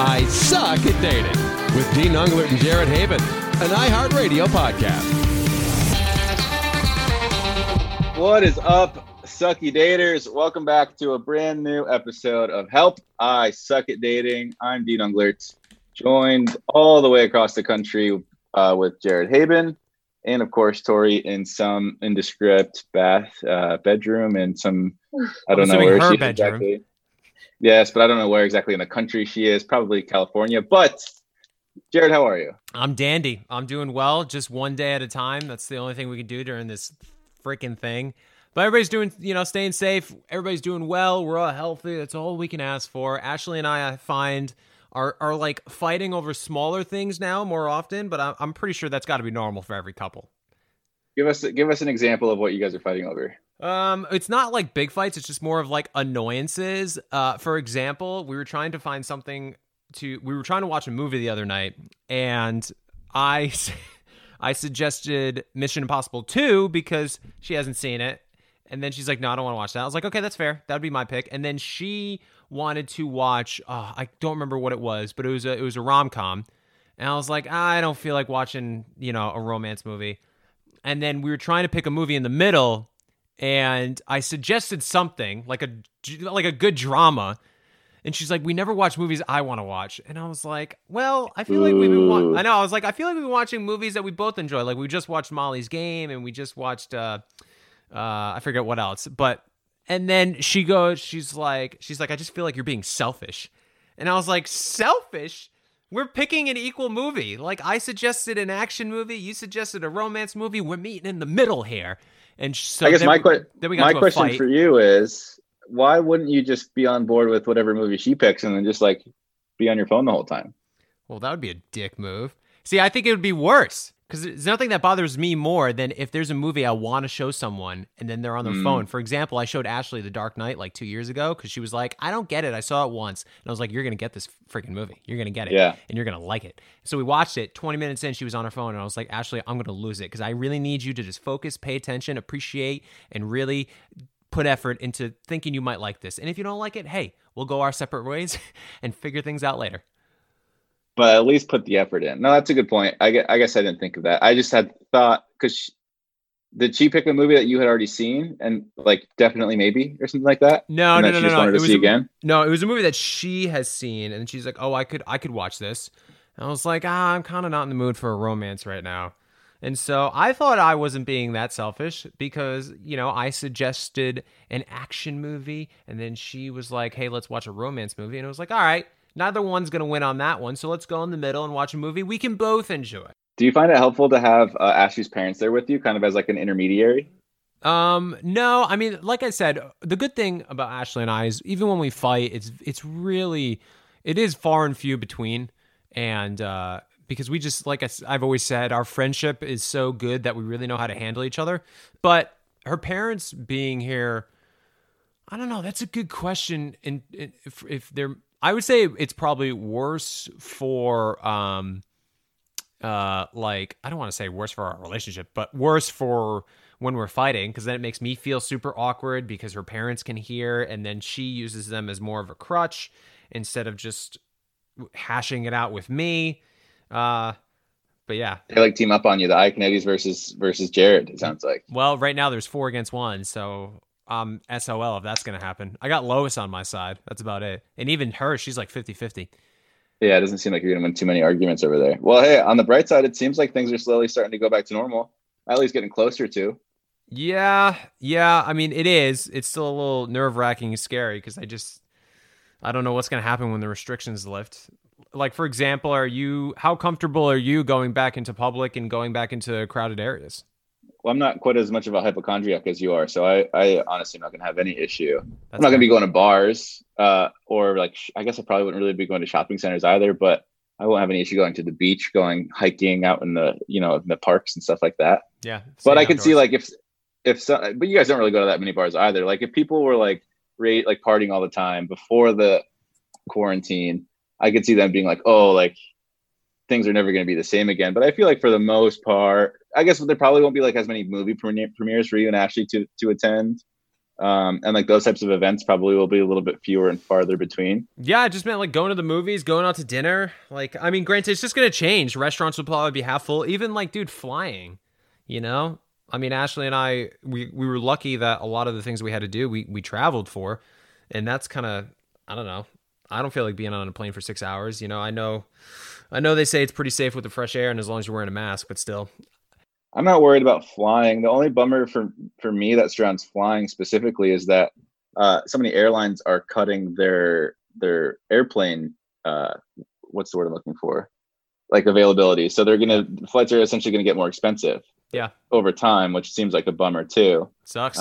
I Suck at Dating with Dean Unglert and Jared Haben, an iHeartRadio podcast. What is up, sucky daters? Welcome back to a brand new episode of Help, I Suck at Dating. I'm Dean Unglert, joined all the way across the country with Jared Haben, and of course Tori in some indescript bedroom and some, I don't know where she is exactly. Yes, but I don't know where exactly in the country she is, probably California. But Jared, how are you? I'm dandy. I'm doing well, just one day at a time. That's the only thing we can do during this freaking thing. But everybody's doing, staying safe. Everybody's doing well. We're all healthy. That's all we can ask for. Ashley and I find, are like fighting over smaller things now more often, but I'm pretty sure that's got to be normal for every couple. Give us an example of what you guys are fighting over. It's not like big fights. It's just more of like annoyances. For example, we were trying to watch a movie the other night, and I suggested Mission Impossible 2 because she hasn't seen it. And then she's like, no, I don't want to watch that. I was like, okay, that's fair. That'd be my pick. And then she wanted to watch, I don't remember what it was, but it was a rom-com. And I was like, I don't feel like watching, a romance movie. And then we were trying to pick a movie in the middle, and I suggested something like a good drama. And she's like, we never watch movies I want to watch. And I was like, well, I feel like I feel like we've been watching movies that we both enjoy. Like we just watched Molly's Game, and we just watched, I forget what else. And then she's like, I just feel like you're being selfish. And I was like, selfish? We're picking an equal movie. Like I suggested an action movie. You suggested a romance movie. We're meeting in the middle here. And so I guess my question for you is, why wouldn't you just be on board with whatever movie she picks and then just like be on your phone the whole time? Well, that would be a dick move. See, I think it would be worse. Because there's nothing that bothers me more than if there's a movie I want to show someone and then they're on their phone. For example, I showed Ashley The Dark Knight like 2 years ago because she was like, I don't get it. I saw it once. And I was like, you're going to get this freaking movie. You're going to get it. Yeah. And you're going to like it. So we watched it. 20 minutes in, she was on her phone. And I was like, Ashley, I'm going to lose it because I really need you to just focus, pay attention, appreciate, and really put effort into thinking you might like this. And if you don't like it, hey, we'll go our separate ways and figure things out later. But at least put the effort in. No, that's a good point. I guess I didn't think of that. I just had thought, because did she pick a movie that you had already seen and like definitely maybe or something like that? No. She just wanted to see again? No, it was a movie that she has seen, and she's like, oh, I could watch this. And I was like, I'm kind of not in the mood for a romance right now. And so I thought I wasn't being that selfish because, I suggested an action movie, and then she was like, hey, let's watch a romance movie. And I was like, all right. Neither one's going to win on that one, so let's go in the middle and watch a movie we can both enjoy. Do you find it helpful to have Ashley's parents there with you, kind of as like an intermediary? No. I mean, like I said, the good thing about Ashley and I is even when we fight, it is far and few between. And because we just, like I've always said, our friendship is so good that we really know how to handle each other. But her parents being here, I don't know. That's a good question. And if they're... I would say it's probably worse for, I don't want to say worse for our relationship, but worse for when we're fighting, because then it makes me feel super awkward because her parents can hear, and then she uses them as more of a crutch instead of just hashing it out with me. But yeah. They like team up on you, the Iaconettis versus Jared, it sounds like. Well, right now there's 4 against 1, so... SOL if that's going to happen. I got Lois on my side. That's about it. And even her, she's like 50-50. Yeah, it doesn't seem like you're going to win too many arguments over there. Well, hey, on the bright side, it seems like things are slowly starting to go back to normal. At least getting closer to. Yeah. I mean, it is. It's still a little nerve-wracking and scary because I don't know what's going to happen when the restrictions lift. Like, for example, how comfortable are you going back into public and going back into crowded areas? Well, I'm not quite as much of a hypochondriac as you are, so I honestly am not going to have any issue. I'm not going to be going to bars, or like, I guess I probably wouldn't really be going to shopping centers either, but I won't have any issue going to the beach, going hiking out in the, in the parks and stuff like that. Yeah. But I could see like but you guys don't really go to that many bars either. Like if people were like partying all the time before the quarantine, I could see them being like, oh, like things are never going to be the same again. But I feel like for the most part, I guess there probably won't be like as many movie premieres for you and Ashley to attend. And like those types of events probably will be a little bit fewer and farther between. Yeah, I just meant like going to the movies, going out to dinner. Like, I mean, granted, it's just going to change. Restaurants will probably be half full. Even like, dude, flying, you know? I mean, Ashley and I, we were lucky that a lot of the things we had to do, we traveled for. And that's kind of, I don't know. I don't feel like being on a plane for 6 hours. You know, I know they say it's pretty safe with the fresh air and as long as you're wearing a mask, but still. I'm not worried about flying. The only bummer for me that surrounds flying specifically is that so many airlines are cutting their airplane. What's the word I'm looking for? Like availability. So flights are essentially gonna get more expensive. Yeah. Over time, which seems like a bummer too. Sucks.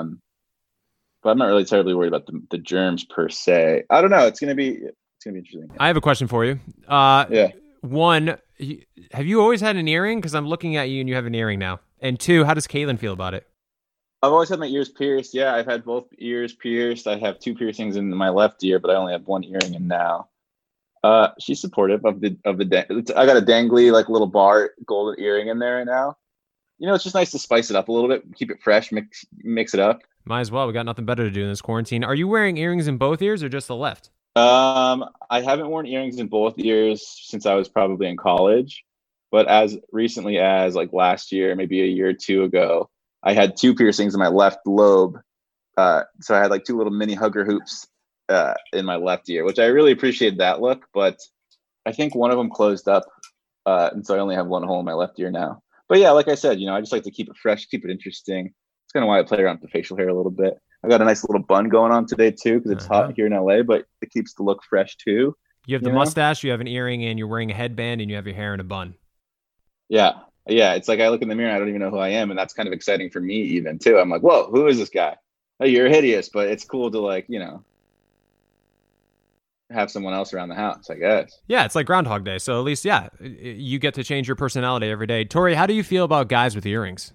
But I'm not really terribly worried about the germs per se. I don't know. It's gonna be interesting. I have a question for you. Yeah. One, have you always had an earring? Because I'm looking at you and you have an earring now. And two, how does Caitlin feel about it? I've always had my ears pierced. Yeah, I've had both ears pierced. I have 2 piercings in my left ear, but I only have 1 earring in now. She's supportive of the. I got a dangly like little bar golden earring in there right now. You know, it's just nice to spice it up a little bit, keep it fresh, mix it up. Might as well. We got nothing better to do in this quarantine. Are you wearing earrings in both ears or just the left? I haven't worn earrings in both ears since I was probably in college, but as recently as like last year, maybe a year or 2 ago, I had 2 piercings in my left lobe. So I had like 2 little mini hugger hoops in my left ear, which I really appreciated that look, but I think one of them closed up. And so I only have 1 hole in my left ear now. But yeah, like I said, you know, I just like to keep it fresh, keep it interesting. It's kind of why I play around with the facial hair a little bit. I got a nice little bun going on today too, because it's hot here in LA, but it keeps the look fresh too. You have the mustache, you have an earring, and you're wearing a headband, and you have your hair in a bun. Yeah. It's like I look in the mirror and I don't even know who I am, and that's kind of exciting for me even too. I'm like, whoa, who is this guy? Oh, you're hideous, but it's cool to like, you know, have someone else around the house, I guess. Yeah, it's like Groundhog Day. So at least, yeah, you get to change your personality every day. Tori, how do you feel about guys with earrings?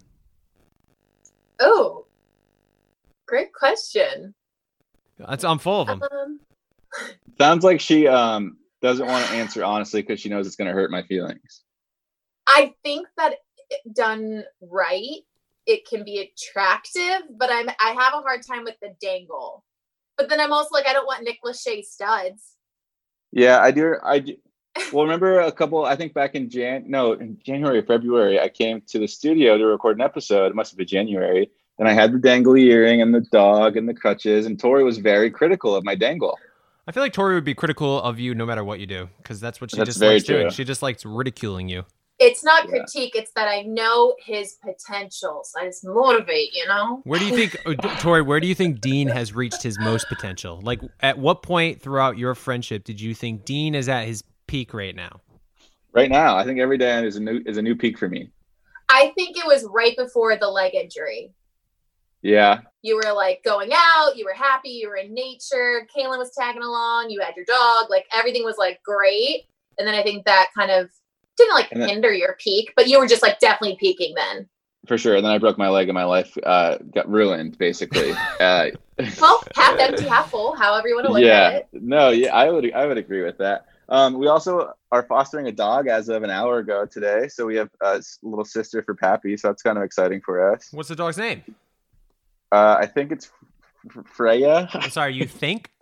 Oh, great question. I'm full of them. Sounds like she doesn't want to answer honestly because she knows it's going to hurt my feelings. I think that done right, it can be attractive, but I have a hard time with the dangle. But then I'm also like, I don't want Nick Lachey studs. Yeah, I do. Well, remember I think back in January or February, I came to the studio to record an episode. It must have been January. And I had the dangly earring and the dog and the crutches. And Tori was very critical of my dangle. I feel like Tori would be critical of you no matter what you do, because that's what she just very likes doing. true. She just likes ridiculing you. It's not critique. It's that I know his potentials. I just motivate, you know? Where do you think, Tori, where do you think Dean has reached his most potential? Like, at what point throughout your friendship did you think Dean is at his peak right now? Right now, I think every day is a new peak for me. I think it was right before the leg injury. Yeah. You were like going out, you were happy, you were in nature, Caitlin was tagging along, you had your dog, like everything was like great. And then I think that kind of didn't like hinder your peak, but you were just like definitely peaking then. For sure. And then I broke my leg and my life got ruined basically. Well, half empty, half full, however you want to look at it. No, yeah, I would agree with that. We also are fostering a dog as of an hour ago today. So we have a little sister for Pappy. So that's kind of exciting for us. What's the dog's name? I think it's Freya. I'm sorry, you think?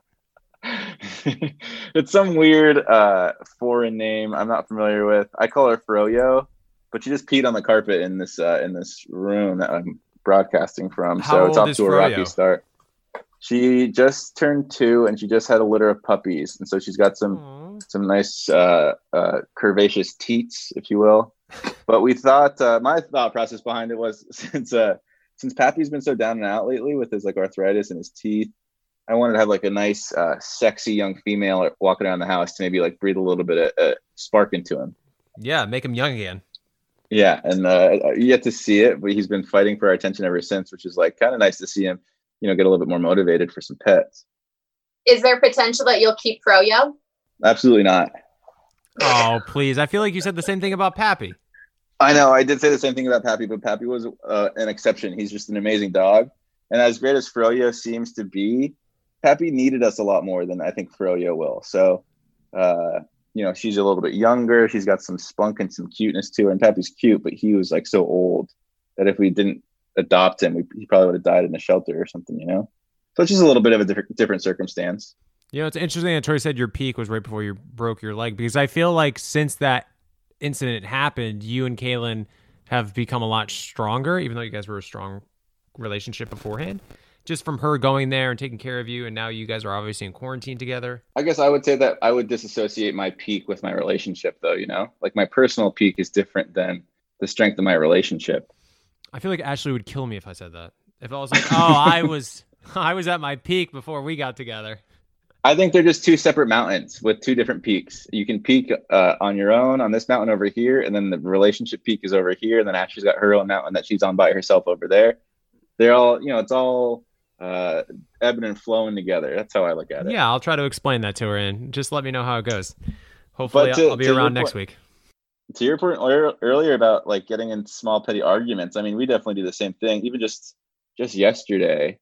It's some weird foreign name I'm not familiar with. I call her Froyo, but she just peed on the carpet in this room that I'm broadcasting from. How so it's old off is to a Froyo? rocky start. She just turned 2 and she just had a litter of puppies, and so she's got some nice curvaceous teats, if you will. But we thought my thought process behind it was since Pappy's been so down and out lately with his like arthritis in his teeth, I wanted to have like a nice, sexy young female walking around the house to maybe like breathe a little bit of spark into him. Yeah, make him young again. Yeah, and you get to see it, but he's been fighting for our attention ever since, which is like kind of nice to see him, you know, get a little bit more motivated for some pets. Is there potential that you'll keep Froyo? Absolutely not. Oh, please. I feel like you said the same thing about Pappy. I know, I did say the same thing about Pappy, but Pappy was an exception. He's just an amazing dog. And as great as Froyo seems to be, Pappy needed us a lot more than I think Froyo will. So, you know, she's a little bit younger. She's got some spunk and some cuteness to her. And Pappy's cute, but he was like so old that if we didn't adopt him, he probably would have died in a shelter or something, you know? So it's just a little bit of a different circumstance. You know, it's interesting that Troy said your peak was right before you broke your leg, because I feel like since that incident happened, you and Kaylin have become a lot stronger, even though you guys were a strong relationship beforehand. Just from her going there and taking care of you, and now you guys are obviously in quarantine together. I guess I would say that I would disassociate my peak with my relationship, though, you know? Like, my personal peak is different than the strength of my relationship. I feel like Ashley would kill me if I said that. If I was like, I was at my peak before we got together. I think they're just two separate mountains with two different peaks. You can peak on your own on this mountain over here, and then the relationship peak is over here, and then Ashley's got her own mountain that she's on by herself over there. They're all, you know, it's all ebbing and flowing together. That's how I look at it. Yeah, I'll try to explain that to her, and just let me know how it goes. Hopefully I'll be around next week. To your point earlier about like getting in small petty arguments, I mean, we definitely do the same thing. Even just yesterday,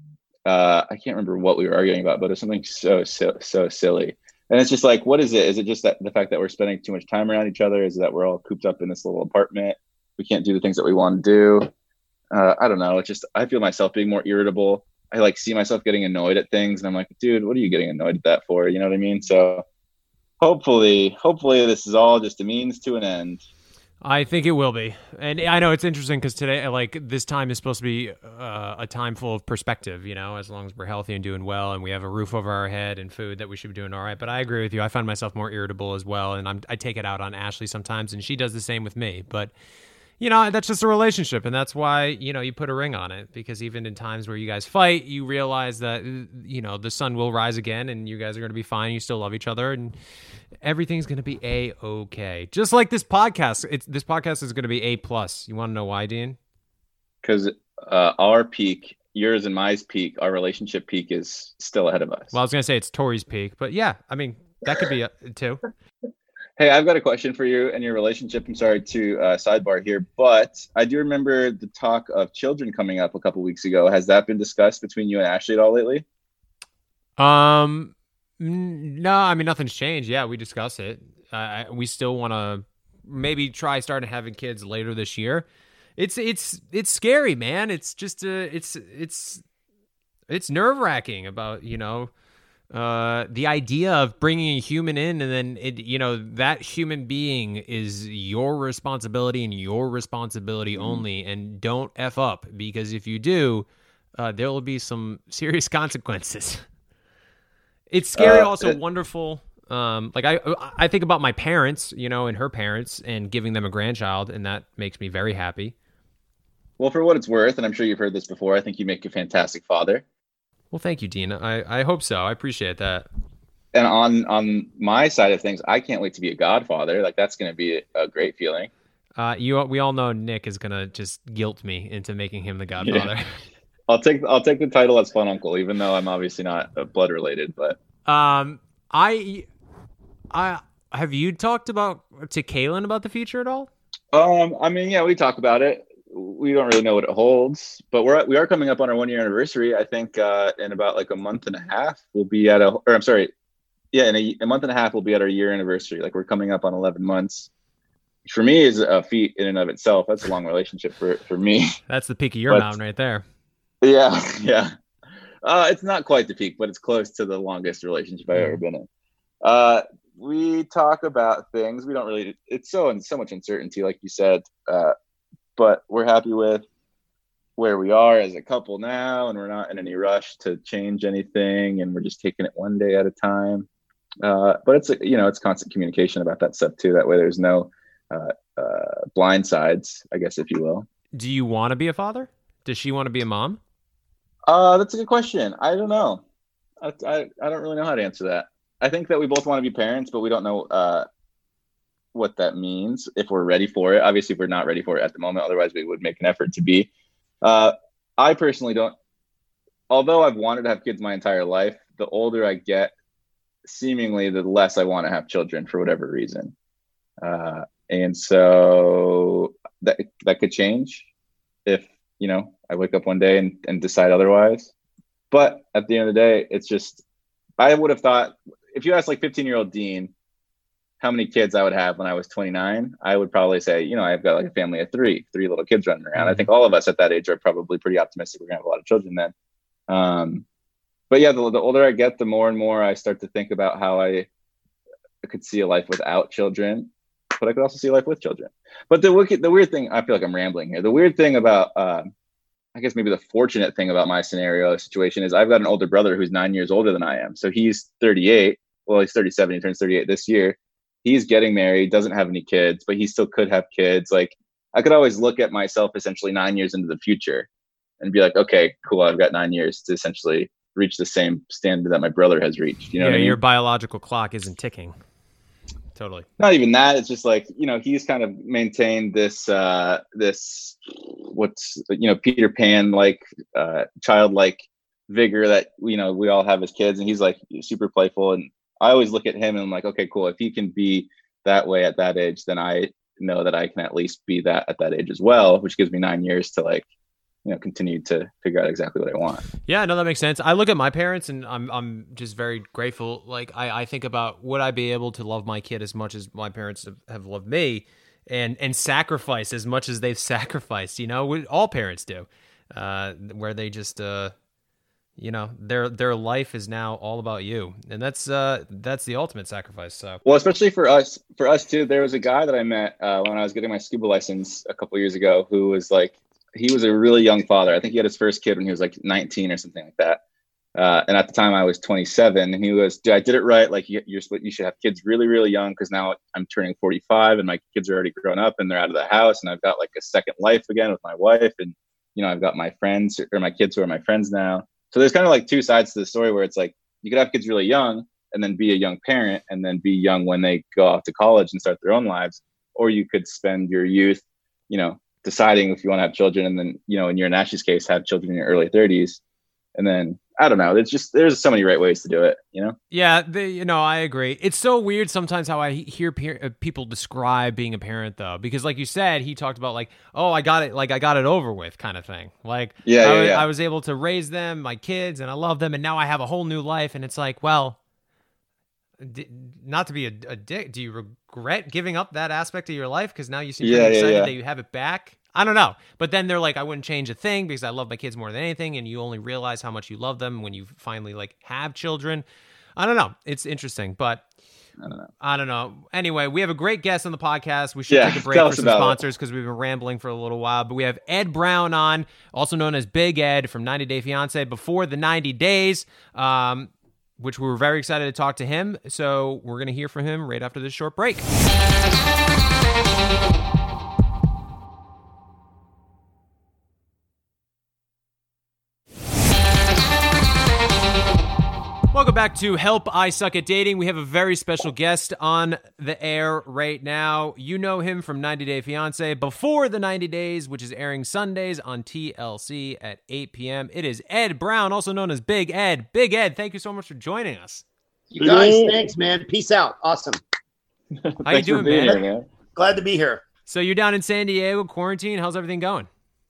I can't remember what we were arguing about, but it was something so silly. And it's just like, what is it? Is it just that the fact that we're spending too much time around each other? Is it that we're all cooped up in this little apartment? We can't do the things that we want to do. I don't know. It's just, I feel myself being more irritable. I like see myself getting annoyed at things, and I'm like, dude, what are you getting annoyed at that for? You know what I mean? So hopefully this is all just a means to an end. I think it will be. And I know it's interesting because today, like, this time is supposed to be a time full of perspective, you know, as long as we're healthy and doing well and we have a roof over our head and food, that we should be doing all right. But I agree with you. I find myself more irritable as well. And I take it out on Ashley sometimes, and she does the same with me. But, you know, that's just a relationship. And that's why, you know, you put a ring on it, because even in times where you guys fight, you realize that, you know, the sun will rise again and you guys are going to be fine. You still love each other, and everything's going to be A-okay. Just like this podcast. This podcast is going to be A+. You want to know why, Dean? Because our peak, yours and my peak, our relationship peak is still ahead of us. Well, I was going to say it's Tori's peak, but yeah, I mean, that could be it too. Hey, I've got a question for you and your relationship. I'm sorry to sidebar here, but I do remember the talk of children coming up a couple weeks ago. Has that been discussed between you and Ashley at all lately? No, I mean, nothing's changed. Yeah, we discuss it. We still want to maybe try starting having kids later this year. It's scary, man. It's just it's nerve-wracking about, you know, the idea of bringing a human in, and then you know, that human being is your responsibility and your responsibility only, and don't F up, because if you do, there will be some serious consequences. It's scary, also wonderful. Like I think about my parents, you know, and her parents, and giving them a grandchild, and that makes me very happy. Well, for what it's worth, and I'm sure you've heard this before, I think you make a fantastic father. Well, thank you, Dean. I hope so. I appreciate that. And on my side of things, I can't wait to be a godfather. Like, that's going to be a great feeling. We all know Nick is going to just guilt me into making him the godfather. Yeah. I'll take the title as fun uncle, even though I'm obviously not blood related. But I have you talked to Kaylin about the future at all? I mean, yeah, we talk about it. We don't really know what it holds, but we are coming up on our 1 year anniversary. I think in about like a month and a half we'll be at in a month and a half we'll be at our year anniversary. Like, we're coming up on 11 months. For me, is a feat in and of itself. That's a long relationship for me. That's the peak of your mountain right there. Yeah. It's not quite the peak, but it's close to the longest relationship I've ever been in. We talk about things. We don't really. It's so much uncertainty, like you said. But we're happy with where we are as a couple now, and we're not in any rush to change anything, and we're just taking it one day at a time. But it's constant communication about that stuff too. That way, there's no blind sides, I guess, if you will. Do you want to be a father? Does she want to be a mom? That's a good question. I don't know. I don't really know how to answer that. I think that we both want to be parents, but we don't know what that means, if we're ready for it. Obviously, we're not ready for it at the moment. Otherwise, we would make an effort to be. I personally don't. Although I've wanted to have kids my entire life, the older I get, seemingly the less I want to have children for whatever reason. And so that could change if, you know, I wake up one day and decide otherwise. But at the end of the day, it's just, I would have thought, if you asked like 15-year-old Dean how many kids I would have when I was 29, I would probably say, you know, I've got like a family of three little kids running around. I think all of us at that age are probably pretty optimistic we're gonna have a lot of children then. But yeah, the older I get, the more and more I start to think about how I could see a life without children, but I could also see a life with children. But the weird thing, I feel like I'm rambling here. The weird thing about, I guess maybe the fortunate thing about my scenario situation is I've got an older brother who's 9 years older than I am. So he's 38. Well, he's 37. He turns 38 this year. He's getting married, doesn't have any kids, but he still could have kids. Like, I could always look at myself essentially 9 years into the future and be like, okay, cool. I've got 9 years to essentially reach the same standard that my brother has reached. You know what I mean? Your biological clock isn't ticking. Totally. Not even that. It's just like, he's kind of maintained this, Peter Pan, like, childlike vigor that, we all have as kids. And he's like super playful. And I always look at him and I'm like, okay, cool. If he can be that way at that age, then I know that I can at least be that at that age as well, which gives me 9 years to like, continue to figure out exactly what I want. Yeah, no, that makes sense. I look at my parents and I'm just very grateful. Like I think about, would I be able to love my kid as much as my parents have loved me and sacrifice as much as they've sacrificed, all parents do, where they just, their life is now all about you. And that's the ultimate sacrifice. So, well, especially for us too, there was a guy that I met when I was getting my scuba license a couple years ago, who was like, he was a really young father. I think he had his first kid when he was like 19 or something like that. And at the time I was 27 and he was, dude, I did it right. Like you should have kids really, really young. Cause now I'm turning 45 and my kids are already grown up and they're out of the house and I've got like a second life again with my wife. And, I've got my friends or my kids who are my friends now. So there's kind of like two sides to the story where it's like, you could have kids really young and then be a young parent and then be young when they go off to college and start their own lives. Or you could spend your youth, deciding if you want to have children and then, in your and Ashley's case, have children in your early 30s. And then, I don't know, there's so many right ways to do it, Yeah, I agree. It's so weird sometimes how I hear people describe being a parent though, because like you said, he talked about like, oh, I got it over with kind of thing. Like, I was able to raise them, my kids, and I love them. And now I have a whole new life. And it's like, well, not to be a dick, do you regret giving up that aspect of your life because now you seem pretty excited that you have it back? I don't know, but then they're like, I wouldn't change a thing because I love my kids more than anything, and you only realize how much you love them when you finally like have children. I don't know, it's interesting, but I don't know. Anyway, we have a great guest on the podcast. We should take a break for some sponsors because we've been rambling for a little while. But we have Ed Brown on, also known as Big Ed from 90 Day Fiancé, before the 90 days. Which we were very excited to talk to him. So we're going to hear from him right after this short break. Welcome back to Help, I Suck at Dating. We have a very special guest on the air right now. You know him from 90 Day Fiancé, Before the 90 Days, which is airing Sundays on TLC at 8 p.m. It is Ed Brown, also known as Big Ed. Big Ed, thank you so much for joining us. You guys, thanks, man. Peace out. Awesome. How you doing, man? Here, man? Glad to be here. So you're down in San Diego, quarantine. How's everything going?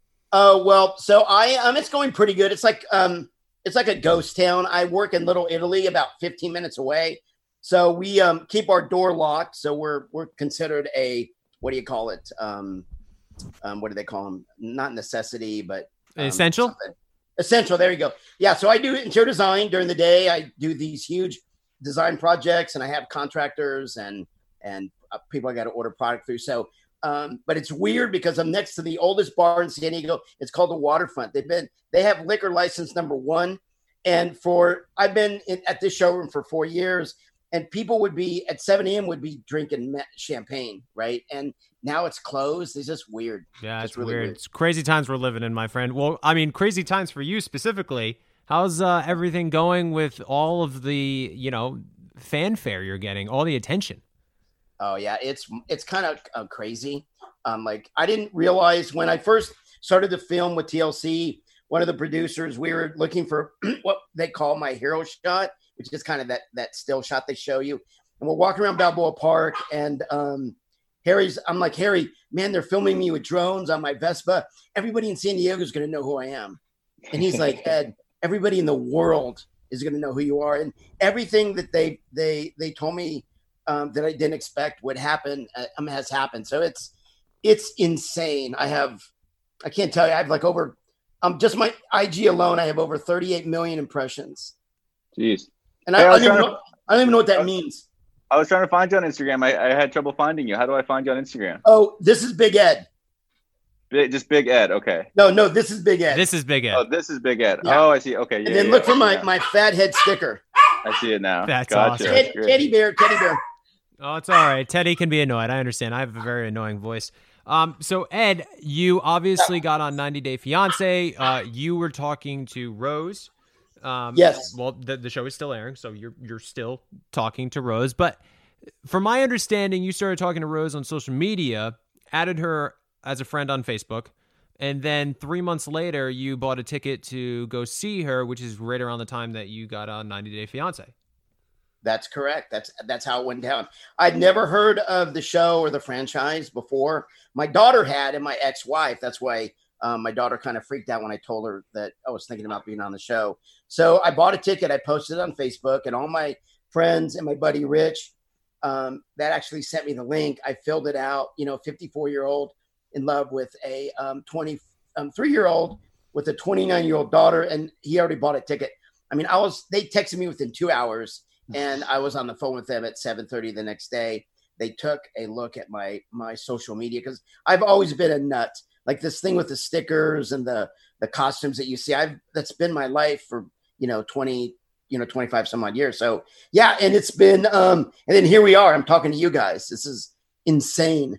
So it's going pretty good. It's like a ghost town. I work in Little Italy, about 15 minutes away. So we keep our door locked. So we're considered a, what do you call it? What do they call them? Not necessity, but essential. Something. Essential. There you go. Yeah. So I do interior design during the day. I do these huge design projects, and I have contractors and people I got to order product through. So, but it's weird because I'm next to the oldest bar in San Diego. It's called the Waterfront. They have liquor license number 1. And I've been at this showroom for 4 years, and people would be at 7 a.m. would be drinking champagne. Right. And now it's closed. It's just weird. Yeah. It's really weird. It's crazy times we're living in, my friend. Well, I mean, crazy times for you specifically. How's everything going with all of the, fanfare you're getting, all the attention? Oh yeah, it's kind of crazy. Like I didn't realize when I first started the film with TLC, one of the producers, we were looking for what they call my hero shot, which is kind of that still shot they show you. And we're walking around Balboa Park, and I'm like, Harry, man, they're filming me with drones on my Vespa. Everybody in San Diego is going to know who I am. And he's like, Ed, everybody in the world is going to know who you are. And everything that they told me that I didn't expect would happen has happened. So it's insane. I can't tell you, I have like over, just my IG alone, I have over 38 million impressions Jeez. And Hey, I don't even know what that means. I was trying to find you on Instagram. I had trouble finding you. How do I find you on Instagram? Oh, this is Big Ed. Just Big Ed. Okay. No, this is Big Ed. This is Big Ed. Oh, this is Big Ed. Yeah. Oh, I see. Okay. Yeah, And then look for my fat head sticker. I see it now. That's gotcha. awesome. That's great. Teddy bear. Oh, it's all right. Teddy can be annoyed. I understand. I have a very annoying voice. So Ed, you obviously got on 90 Day Fiance. You were talking to Rose. Yes. Well, the show is still airing, so you're still talking to Rose. But from my understanding, you started talking to Rose on social media, added her as a friend on Facebook, and then 3 months later, you bought a ticket to go see her, which is right around the time that you got on 90 Day Fiance. That's correct. That's how it went down. I'd never heard of the show or the franchise before. My daughter had, and my ex-wife. That's why my daughter kind of freaked out when I told her that I was thinking about being on the show. So I bought a ticket. I posted it on Facebook, and all my friends and my buddy Rich that actually sent me the link. I filled it out. 54-year-old in love with a 23-year-old with a 29-year-old daughter, and he already bought a ticket. I mean, they texted me within 2 hours. And I was on the phone with them at 7:30 the next day. They took a look at my social media because I've always been a nut. Like this thing with the stickers and the costumes that you see. That's been my life for 25 some odd years. So yeah, and it's been and then here we are. I'm talking to you guys. This is insane.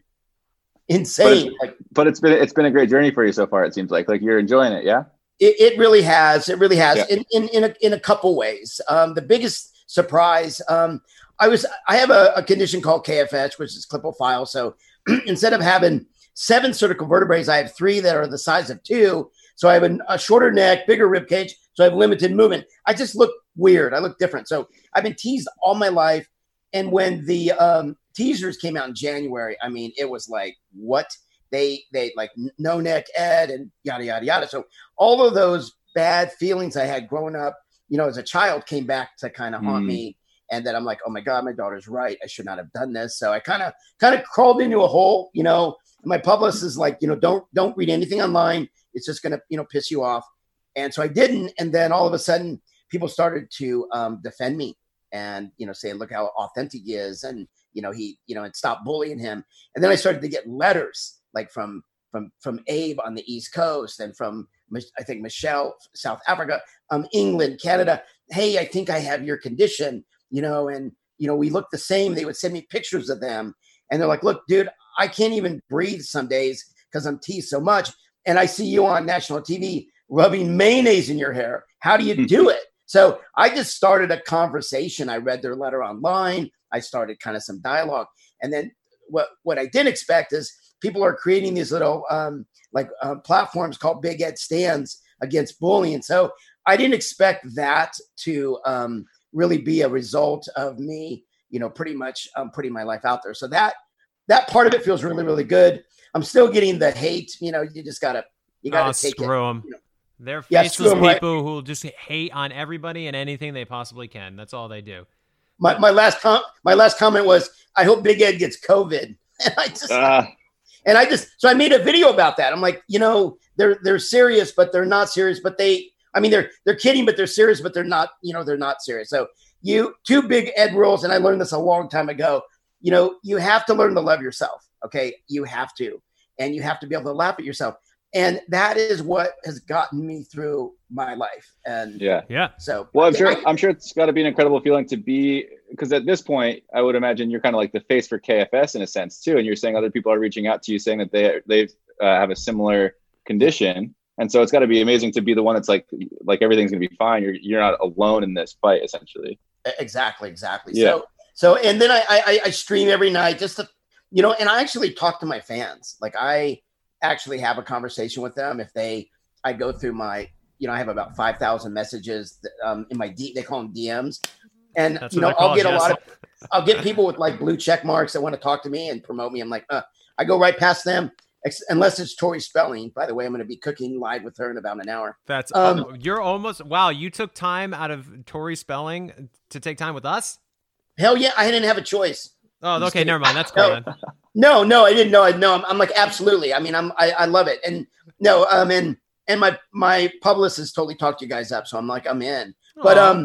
But it's been a great journey for you so far. It seems like you're enjoying it. Yeah. It really has. It really has. Yeah. In a couple ways. The biggest surprise. I have a condition called KFH, which is Klippel-Feil. So instead of having 7 cervical vertebrae, I have 3 that are the size of 2. So I have a shorter neck, bigger rib cage. So I have limited movement. I just look weird. I look different. So I've been teased all my life. And when the teasers came out in January, I mean, it was like, what? They like no neck Ed and yada, yada, yada. So all of those bad feelings I had growing up, as a child came back to kind of haunt me. And then I'm like, oh my God, my daughter's right. I should not have done this. So I kind of crawled into a hole, my publicist is like, don't read anything online. It's just going to, piss you off. And so I didn't. And then all of a sudden people started to defend me and, say, look how authentic he is. And, he, and stop bullying him. And then I started to get letters like from Abe on the East Coast and from, I think, Michelle, South Africa, England, Canada. Hey, I think I have your condition, and, we look the same. They would send me pictures of them. And they're like, look, dude, I can't even breathe some days because I'm teased so much. And I see you on national TV rubbing mayonnaise in your hair. How do you do it? So I just started a conversation. I read their letter online. I started kind of some dialogue. And then what I didn't expect is people are creating these little platforms called Big Ed Stands against bullying. So I didn't expect that to really be a result of me, pretty much putting my life out there. So that part of it feels really, really good. I'm still getting the hate. You just gotta take screw it. them. They're faceless people who just hate on everybody and anything they possibly can. That's all they do. My last comment was, I hope Big Ed gets COVID. And so I made a video about that. I'm like, they're serious, but they're not serious. But they're kidding, but they're serious, but they're not, they're not serious. So 2 big Ed rules. And I learned this a long time ago. You have to learn to love yourself. Okay. You have to, and you have to be able to laugh at yourself. And that is what has gotten me through my life. And yeah. So, well, I'm sure it's got to be an incredible feeling to be, because at this point, I would imagine you're kind of like the face for KFS in a sense too. And you're saying other people are reaching out to you saying that they have a similar condition. And so it's got to be amazing to be the one that's like everything's going to be fine. You're not alone in this fight, essentially. Exactly. Yeah. So, and then I stream every night just to, and I actually talk to my fans. Like I actually have a conversation with them. I go through my, I have about 5,000 messages in my they call them DMs. And, I'll get people with like blue check marks that want to talk to me and promote me. I'm like, I go right past them. Unless it's Tori Spelling. By the way, I'm going to be cooking live with her in about an hour. That's you're almost you took time out of Tori Spelling to take time with us. Hell yeah, I didn't have a choice. Oh, okay, never mind. That's cool. No, I didn't know. I'm like, absolutely. I mean, I love it. And and my publicist totally talked you guys up, so I'm like, I'm in. But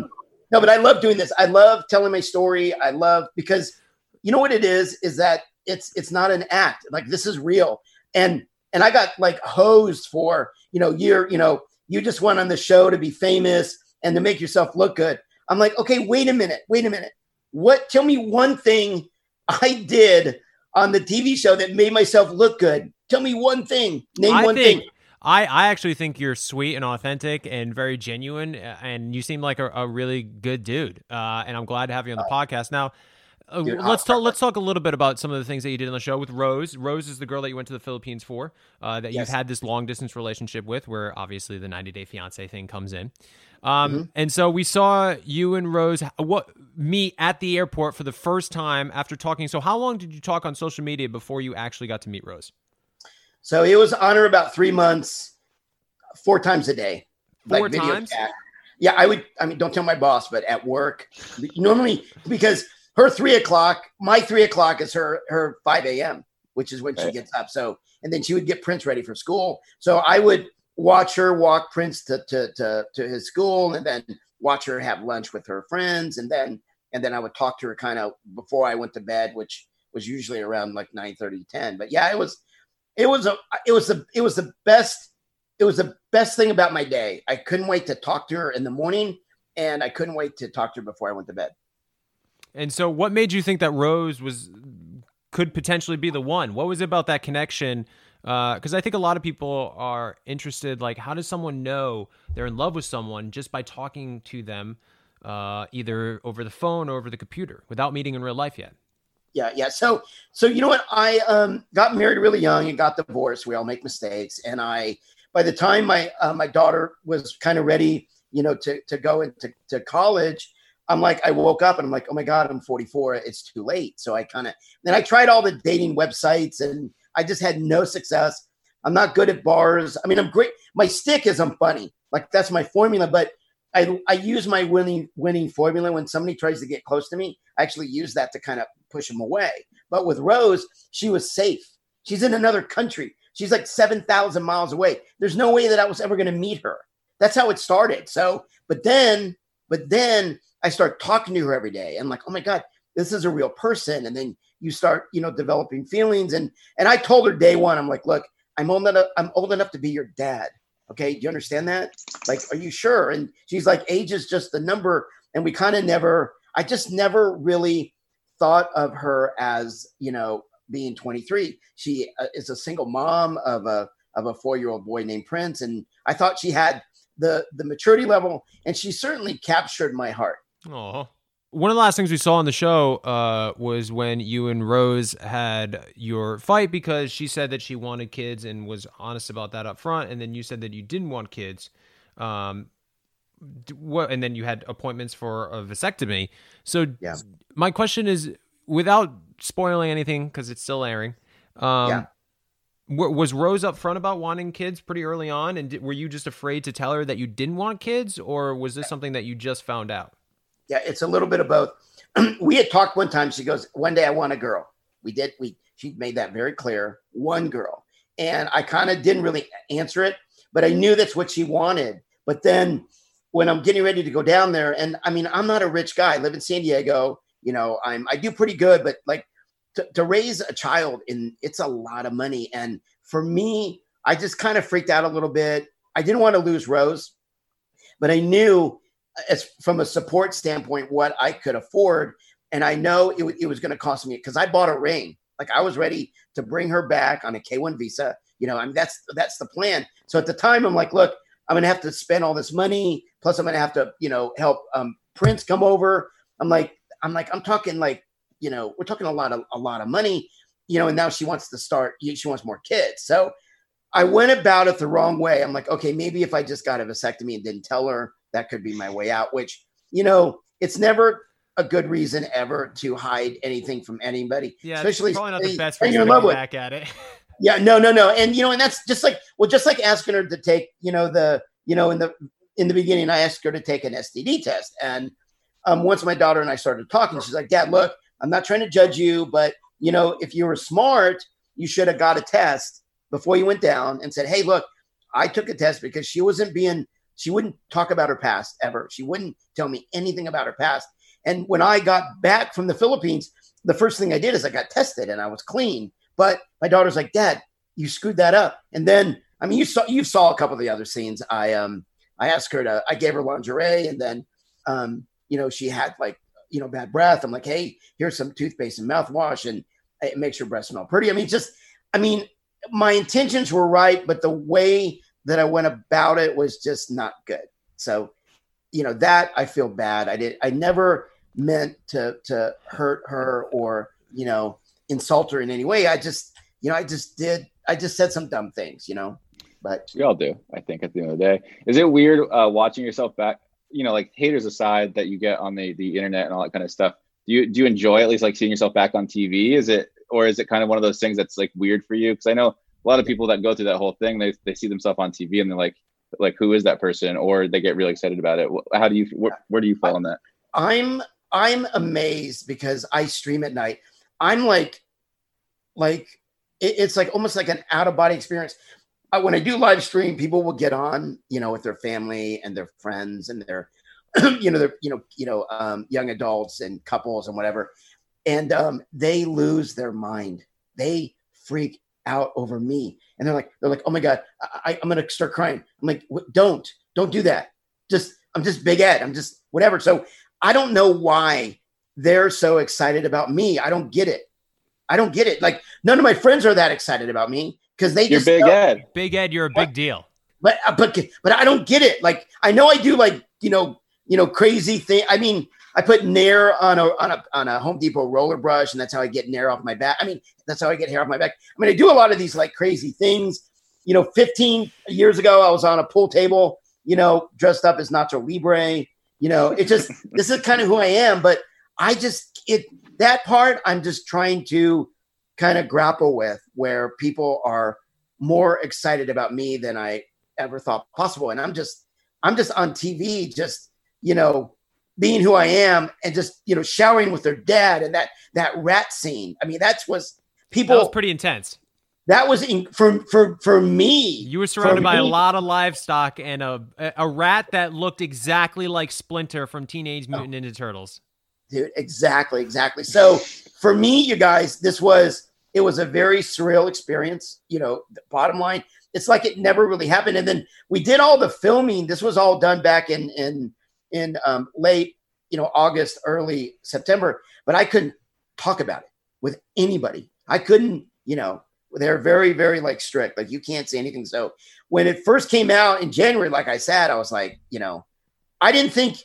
No, but I love doing this. I love telling my story. I love, because you know what it is that it's not an act. Like, this is real. And I got like hosed for, you just went on the show to be famous and to make yourself look good. I'm like, okay, wait a minute. Tell me one thing I did on the TV show that made myself look good. Tell me one thing. Name one thing. I actually think you're sweet and authentic and very genuine, and you seem like a really good dude. And I'm glad to have you on the podcast. Now, let's talk a little bit about some of the things that you did on the show with Rose. Rose is the girl that you went to the Philippines for, that you've had this long distance relationship with, where obviously the 90-day fiance thing comes in. And so we saw you and Rose meet at the airport for the first time after talking. So how long did you talk on social media before you actually got to meet Rose? So it was on or about 3 months, 4 times a day. 4 times? Yeah, don't tell my boss, but at work, normally, because her 3 o'clock, my 3 o'clock is her 5 a.m., which is when she gets up. So, and then she would get Prince ready for school. So I would watch her walk Prince to his school, and then watch her have lunch with her friends. And then I would talk to her kind of before I went to bed, which was usually around like 9:30, 10. But yeah, it was the best thing about my day. I couldn't wait to talk to her in the morning, and I couldn't wait to talk to her before I went to bed. And so what made you think that Rose could potentially be the one? What was it about that connection? Because I think a lot of people are interested, like, how does someone know they're in love with someone just by talking to them, either over the phone or over the computer without meeting in real life yet? Yeah. So you know what? I got married really young and got divorced. We all make mistakes. And by the time my daughter was kind of ready, to go into college, I woke up and I'm like, oh my God, I'm 44. It's too late. So then I tried all the dating websites and I just had no success. I'm not good at bars. I mean, I'm great. My stick is I'm funny. Like, that's my formula, but I use my winning formula when somebody tries to get close to me. I actually use that to kind of push them away. But with Rose, she was safe. She's in another country. She's like 7,000 miles away. There's no way that I was ever going to meet her. That's how it started. So, but then I start talking to her every day and like, oh my God, this is a real person. And then you start, developing feelings. And I told her day one, I'm like, look, I'm old enough to be your dad. Okay. Do you understand that? Like, are you sure? And she's like, age is just the number. And we kind of I just never really thought of her as, being 23. She is a single mom of a 4-year-old boy named Prince. And I thought she had the maturity level, and she certainly captured my heart. Oh, one of the last things we saw on the show was when you and Rose had your fight, because she said that she wanted kids and was honest about that up front. And then you said that you didn't want kids. And then you had appointments for a vasectomy. So my question is, without spoiling anything, because it's still airing, was Rose upfront about wanting kids pretty early on? And were you just afraid to tell her that you didn't want kids, or was this something that you just found out? Yeah, it's a little bit of both. We had talked one time. She goes, one day I want a girl. She made that very clear. One girl. And I kind of didn't really answer it, but I knew that's what she wanted. But then when I'm getting ready to go down there, and I mean, I'm not a rich guy. I live in San Diego. I do pretty good, but like to raise a child, it's a lot of money. And for me, I just kind of freaked out a little bit. I didn't want to lose Rose, but I knew, as from a support standpoint, what I could afford. And I know it was going to cost me, because I bought a ring. Like, I was ready to bring her back on a K-1 visa. That's the plan. So at the time, I'm like, look, I'm going to have to spend all this money. Plus I'm going to have to, help Prince come over. I'm talking like, we're talking a lot of money, and now she wants more kids. So I went about it the wrong way. I'm like, okay, maybe if I just got a vasectomy and didn't tell her, that could be my way out, which, it's never a good reason ever to hide anything from anybody. Yeah, especially probably not the best reason to be back at it. Yeah, no. And, and that's just like asking her to take, in the beginning, I asked her to take an STD test. And once my daughter and I started talking, she's like, Dad, look, I'm not trying to judge you, but, if you were smart, you should have got a test before you went down and said, hey, look, I took a test, because she wasn't being She wouldn't talk about her past ever. She wouldn't tell me anything about her past. And when I got back from the Philippines, the first thing I did is I got tested and I was clean. But my daughter's like, Dad, you screwed that up. And then, I mean, you saw a couple of the other scenes. I asked her I gave her lingerie, and then, she had like, bad breath. I'm like, hey, here's some toothpaste and mouthwash, and it makes your breath smell pretty. My intentions were right, but the way that I went about it was just not good. So, that I feel bad. I never meant to hurt her or, insult her in any way. I just said some dumb things, but we all do, I think, at the end of the day. Is it weird watching yourself back, like haters aside that you get on the internet and all that kind of stuff? Do you enjoy at least like seeing yourself back on TV? Is it kind of one of those things that's like weird for you? Because I know a lot of people that go through that whole thing, they see themselves on TV and they're like, who is that person? Or they get really excited about it. How do you, where do you fall on that? I'm amazed because I stream at night. I'm like it's like almost like an out of body experience. When I do live stream, people will get on, with their family and their friends and their, young adults and couples and whatever. And they lose their mind. They freak out over me. And they're like, oh my God, I'm going to start crying. I'm like, don't do that. I'm just Big Ed. I'm just whatever. So I don't know why they're so excited about me. I don't get it. Like none of my friends are that excited about me because you're Big Ed. Big Ed, you're a big deal. But I don't get it. Like I know I do like, crazy thing. I mean, I put Nair on a Home Depot roller brush, and that's how I get Nair off my back. I mean, that's how I get hair off my back. I mean, I do a lot of these like crazy things. 15 years ago, I was on a pool table, dressed up as Nacho Libre. This is kind of who I am. But that part I'm just trying to kind of grapple with, where people are more excited about me than I ever thought possible. And I'm just on TV, just, being who I am and just, showering with their dad and that rat scene. I mean, that was pretty intense. That was for me. You were surrounded by a lot of livestock and a rat that looked exactly like Splinter from Teenage Mutant Ninja Turtles. Dude, exactly. So for me, you guys, it was a very surreal experience. The bottom line, it's like it never really happened. And then we did all the filming. This was all done back in late, August, early September, but I couldn't talk about it with anybody. I couldn't, they're very, very like strict, like you can't say anything. So when it first came out in January, like I said, I was like, I didn't think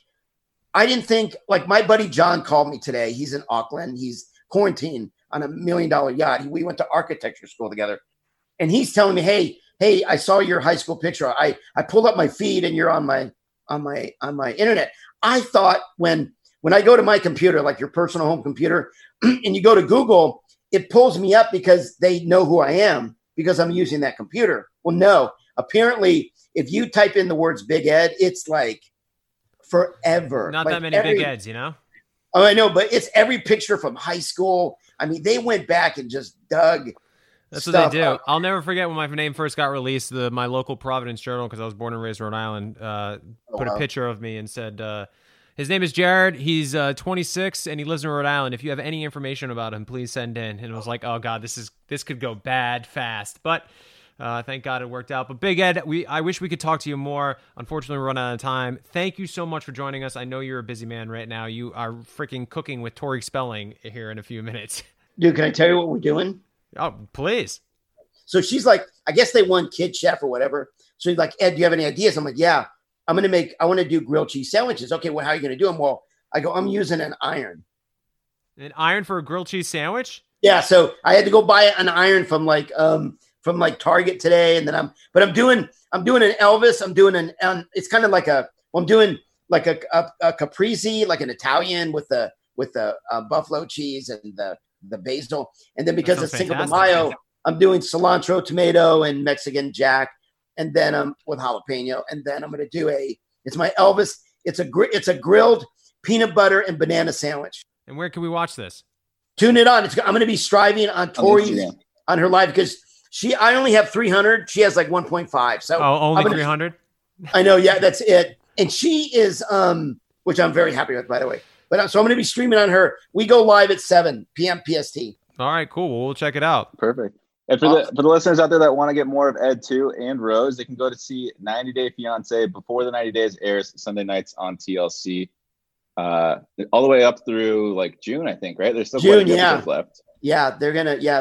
like my buddy John called me today. He's in Auckland. He's quarantined on $1 million yacht. We went to architecture school together, and he's telling me, Hey, I saw your high school picture. I pulled up my feed and you're on my internet. I thought when I go to my computer, like your personal home computer, and you go to Google, it pulls me up because they know who I am because I'm using that computer. Well, no, apparently if you type in the words Big Ed, it's like forever. Not like that many Big Eds, Oh, I know, but it's every picture from high school. I mean, they went back and just dug. That's what they do. I'll never forget when my name first got released. My local Providence Journal, because I was born and raised in Rhode Island, put a picture of me and said, his name is Jared. He's 26 and he lives in Rhode Island. If you have any information about him, please send in. And it was like, oh God, this could go bad fast. But thank God it worked out. But Big Ed, I wish we could talk to you more. Unfortunately, we're running out of time. Thank you so much for joining us. I know you're a busy man right now. You are freaking cooking with Tori Spelling here in a few minutes. Dude, can I tell you what we're doing? Oh, please. So she's like, I guess they won Kid Chef or whatever. So he's like, Ed, do you have any ideas? I'm like, yeah, I want to do grilled cheese sandwiches. Okay, well, how are you going to do them? Well, I go, I'm using an iron. An iron for a grilled cheese sandwich? Yeah. So I had to go buy an iron from like Target today. And then I'm doing an Elvis. I'm doing it's kind of like I'm doing like a caprese, like an Italian with the buffalo cheese and the basil. And then because it's Cinco de Mayo, I'm doing cilantro, tomato, and Mexican Jack. And then with jalapeno. And then I'm going to do it's my Elvis. It's a grilled peanut butter and banana sandwich. And where can we watch this? Tune it on. I'm going to be striving on Tori's on her live because I only have 300. She has like 1.5. So only 300. I know. Yeah, that's it. And she is, which I'm very happy with, by the way. But so I'm going to be streaming on her. We go live at 7 p.m. PST. All right, cool. Well, we'll check it out. Perfect. And for the listeners out there that want to get more of Ed too and Rose, they can go to see 90 Day Fiance before the 90 days airs Sunday nights on TLC, all the way up through like June, I think. Right? There's still quite a few episodes left. Yeah, they're gonna. Yeah,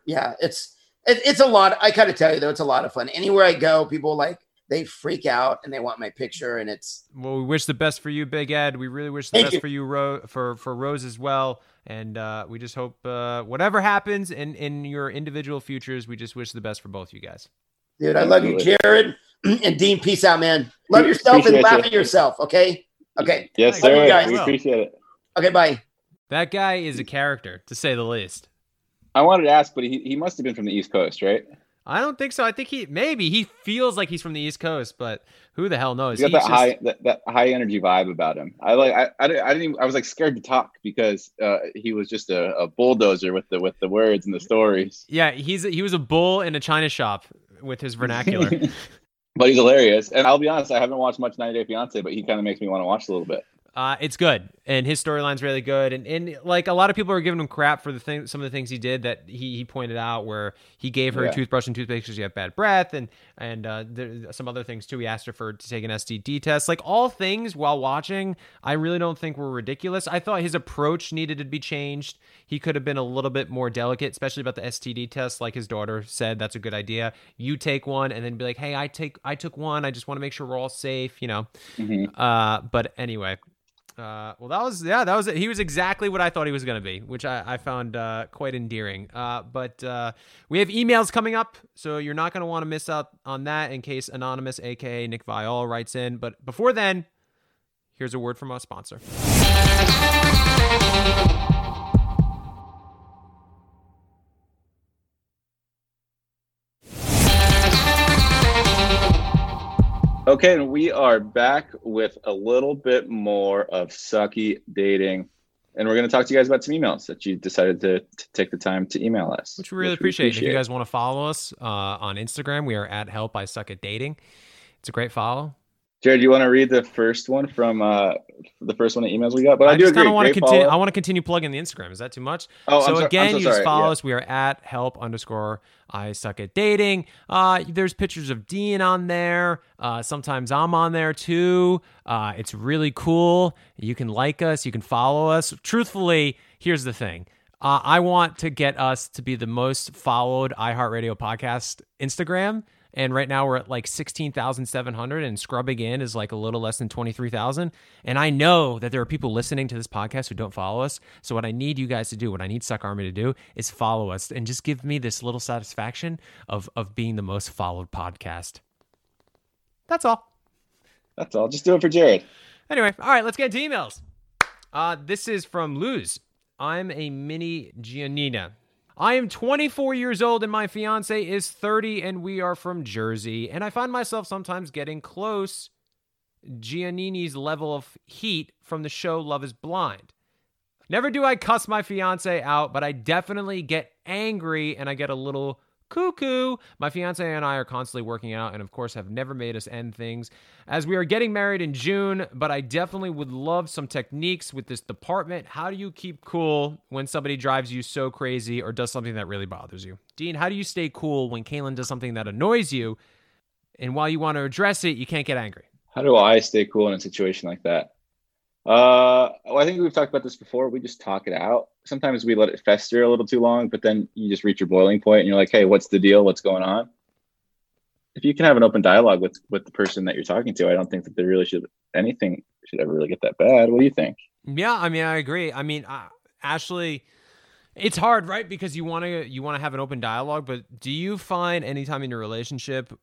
it's a lot. I gotta tell you though, it's a lot of fun. Anywhere I go, people they freak out and they want my picture, and it's. Well, we wish the best for you, Big Ed. We really wish the best for you, for Rose as well. And we just hope whatever happens in your individual futures, we just wish the best for both you guys. Dude, I love you, Jared. And Dean, peace out, man. Love yourself and laugh at yourself, okay? Okay. Yes, sir. You guys. We appreciate it. Okay, bye. That guy is a character, to say the least. I wanted to ask, but he must have been from the East Coast, right? I don't think so. I think he feels like he's from the East Coast, but who the hell knows? He's got that high energy vibe about him. I was like scared to talk because he was just a bulldozer with the words and the stories. Yeah, he was a bull in a china shop with his vernacular. But he's hilarious. And I'll be honest, I haven't watched much 90 Day Fiance, but he kind of makes me want to watch a little bit. It's good, and his storyline's really good, and like a lot of people are giving him crap for some of the things he did that he pointed out, where he gave her a toothbrush and toothpaste because she had bad breath, and some other things too. He asked her to take an STD test, like all things. While watching, I really don't think were ridiculous. I thought his approach needed to be changed. He could have been a little bit more delicate, especially about the STD test. Like his daughter said, that's a good idea. You take one, and then be like, hey, I took one. I just want to make sure we're all safe, you know. Mm-hmm. But anyway. That was it. He was exactly what I thought he was going to be, which I found quite endearing. But we have emails coming up, so you're not going to want to miss out on that in case Anonymous, aka Nick Viall, writes in. But before then, here's a word from our sponsor. Okay, and we are back with a little bit more of sucky dating. And we're going to talk to you guys about some emails that you decided to take the time to email us. Which we really appreciate. If you guys want to follow us on Instagram, we are at Help I Suck at Dating. It's a great follow. Jared, you want to read the first one from the first one of emails we got? But I do just agree. Want to continue. I want to continue plugging the Instagram. Is that too much? Oh, so again, you just follow us. We are at Help_I Suck at Dating. There's pictures of Dean on there. Sometimes I'm on there too. It's really cool. You can like us. You can follow us. Truthfully, here's the thing. I want to get us to be the most followed iHeartRadio podcast Instagram. And right now we're at like 16,700 and scrubbing in is like a little less than 23,000. And I know that there are people listening to this podcast who don't follow us. So what I need you guys to do, what I need Suck Army to do is follow us and just give me this little satisfaction of being the most followed podcast. That's all. That's all. Just do it for Jared. Anyway, all right, let's get into emails. This is from Luz. I'm a mini Giannina. I am 24 years old and my fiance is 30 and we are from Jersey. And I find myself sometimes getting close Giannini's level of heat from the show Love is Blind. Never do I cuss my fiance out, but I definitely get angry and I get a little cuckoo. My fiance and I are constantly working out and of course have never made us end things as we are getting married in June, but I definitely would love some techniques with this department. How do you keep cool when somebody drives you so crazy or does something that really bothers you? Dean, how do you stay cool when Kaylin does something that annoys you and while you want to address it, you can't get angry? How do I stay cool in a situation like that? Well, I think we've talked about this before. We just talk it out. Sometimes we let it fester a little too long, but then you just reach your boiling point and you're like, hey, what's the deal? What's going on? If you can have an open dialogue with the person that you're talking to, I don't think that there really anything should ever really get that bad. What do you think? Yeah, I mean, I agree. I mean, Ashley, it's hard, right? Because you want to have an open dialogue, but do you find anytime in your relationship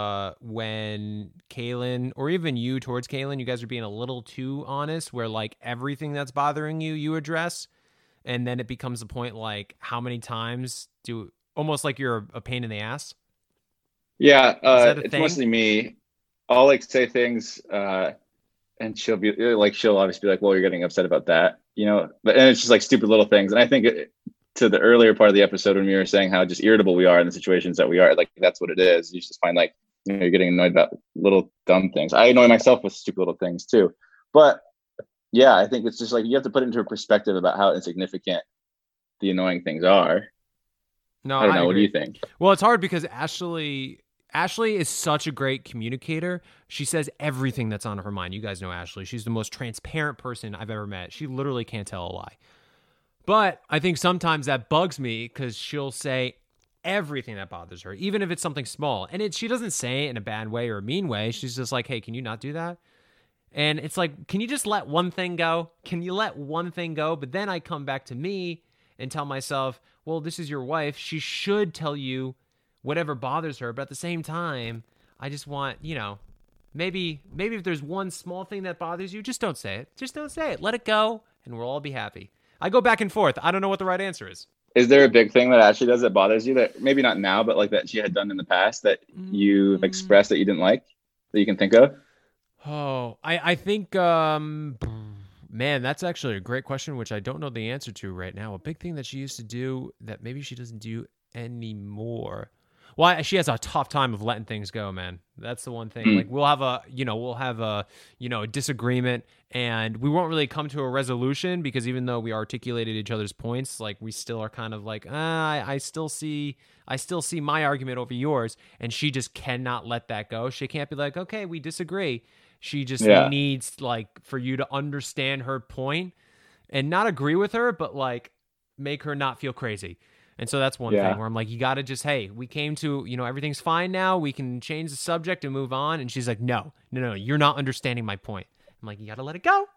when Kaylin or even you towards Kaylin, you guys are being a little too honest where like everything that's bothering you address, and then it becomes a point like how many times almost like you're a pain in the ass? Yeah, it's mostly me. I'll like say things and she'll obviously be like, well, you're getting upset about that, you know, and it's just like stupid little things. And I think to the earlier part of the episode when we were saying how just irritable we are in the situations that we are, like that's what it is. You just find like you're getting annoyed about little dumb things. I annoy myself with stupid little things too. But yeah, I think it's just like you have to put it into a perspective about how insignificant the annoying things are. No, I don't know. agree. What do you think? Well, it's hard because Ashley is such a great communicator. She says everything that's on her mind. You guys know Ashley. She's the most transparent person I've ever met. She literally can't tell a lie. But I think sometimes that bugs me because she'll say everything that bothers her, even if it's something small. And she doesn't say it in a bad way or a mean way. She's just like, hey, can you not do that? And it's like, can you just let one thing go? Can you let one thing go? But then I come back to me and tell myself, well, this is your wife. She should tell you whatever bothers her. But at the same time, I just want, maybe if there's one small thing that bothers you, just don't say it. Just don't say it. Let it go, and we'll all be happy. I go back and forth. I don't know what the right answer is. Is there a big thing that Ashley does that bothers you that maybe not now, but like that she had done in the past that you've expressed that you didn't like that you can think of? Oh, I think, man, that's actually a great question, which I don't know the answer to right now. A big thing that she used to do that maybe she doesn't do anymore. Well, she has a tough time of letting things go, man. That's the one thing. Like we'll have a disagreement, and we won't really come to a resolution because even though we articulated each other's points, like we still are kind of like, I still see my argument over yours, and she just cannot let that go. She can't be like, okay, we disagree. She just needs like for you to understand her point and not agree with her, but like make her not feel crazy. And so that's one thing where I'm like, you got to just, hey, we came to, everything's fine now. We can change the subject and move on. And she's like, no, you're not understanding my point. I'm like, you got to let it go.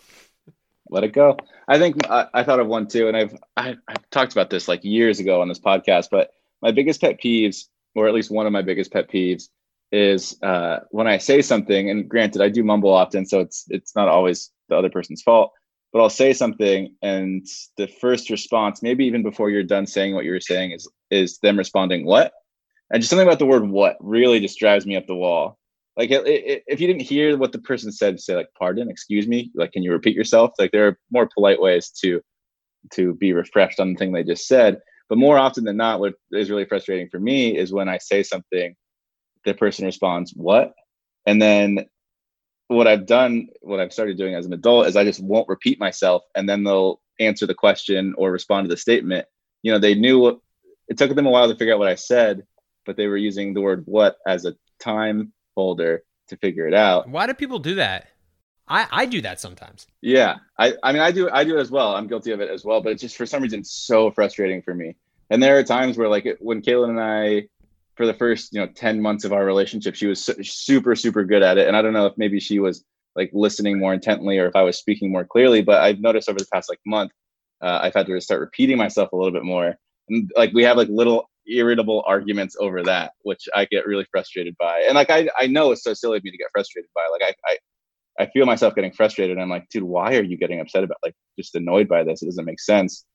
Let it go. I think I thought of one too. And I've talked about this like years ago on this podcast, but my biggest pet peeves, or at least one of my biggest pet peeves, is when I say something, and granted, I do mumble often, so it's not always the other person's fault. But I'll say something, and the first response, maybe even before you're done saying what you were saying, is them responding, "What?" And just something about the word "what" really just drives me up the wall. Like, if you didn't hear what the person said, say like, "Pardon, excuse me," like, can you repeat yourself? Like, there are more polite ways to be refreshed on the thing they just said. But more often than not, what is really frustrating for me is when I say something, the person responds, "What?" And then what I've started doing as an adult is I just won't repeat myself, and then they'll answer the question or respond to the statement. They knew it took them a while to figure out what I said, but they were using the word "what" as a time holder to figure it out. Why do people do that? I do that sometimes. Yeah. I mean, I do it as well. I'm guilty of it as well, but it's just for some reason so frustrating for me. And there are times where like when Kaylin and I, for the first 10 months of our relationship, she was super, super good at it. And I don't know if maybe she was like listening more intently or if I was speaking more clearly, but I've noticed over the past like month, I've had to start repeating myself a little bit more. And like we have like little irritable arguments over that, which I get really frustrated by. And like I know it's so silly of me to get frustrated by. Like I feel myself getting frustrated. And I'm like, dude, why are you getting upset about, like, just annoyed by this? It doesn't make sense.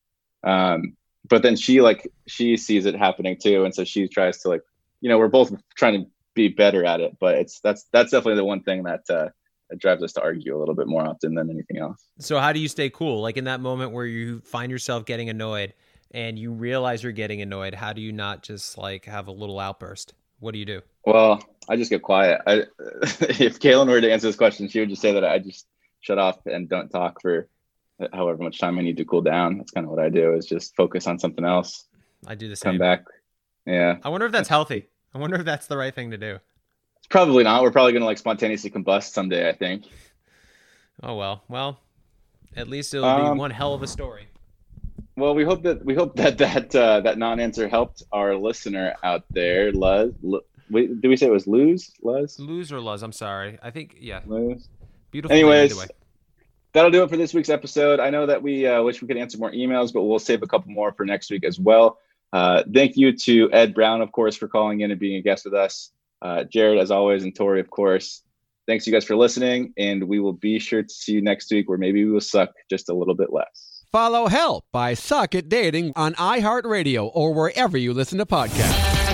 But then she sees it happening too, and so she tries to like, we're both trying to be better at it, but that's definitely the one thing that drives us to argue a little bit more often than anything else. So how do you stay cool? Like in that moment where you find yourself getting annoyed and you realize you're getting annoyed, how do you not just like have a little outburst? What do you do? Well, I just get quiet. If Kaylin were to answer this question, she would just say that I just shut off and don't talk for however much time I need to cool down. That's kind of what I do, is just focus on something else. I do the same. Come back. Yeah. I wonder if that's healthy. I wonder if that's the right thing to do. It's probably not. We're probably going to like spontaneously combust someday, I think. Oh, well, at least it'll be one hell of a story. Well, we hope that non-answer helped our listener out there. Luz, did we say it was Luz? Luz or Luz? I'm sorry. I think, yeah. Luz. Beautiful. Anyways, that'll do it for this week's episode. I know that we wish we could answer more emails, but we'll save a couple more for next week as well. Thank you to Ed Brown, of course, for calling in and being a guest with us. Jared, as always, and Tori, of course. Thanks you guys for listening, and we will be sure to see you next week, where maybe we will suck just a little bit less. Follow Help by Suck at Dating on iHeartRadio or wherever you listen to podcasts.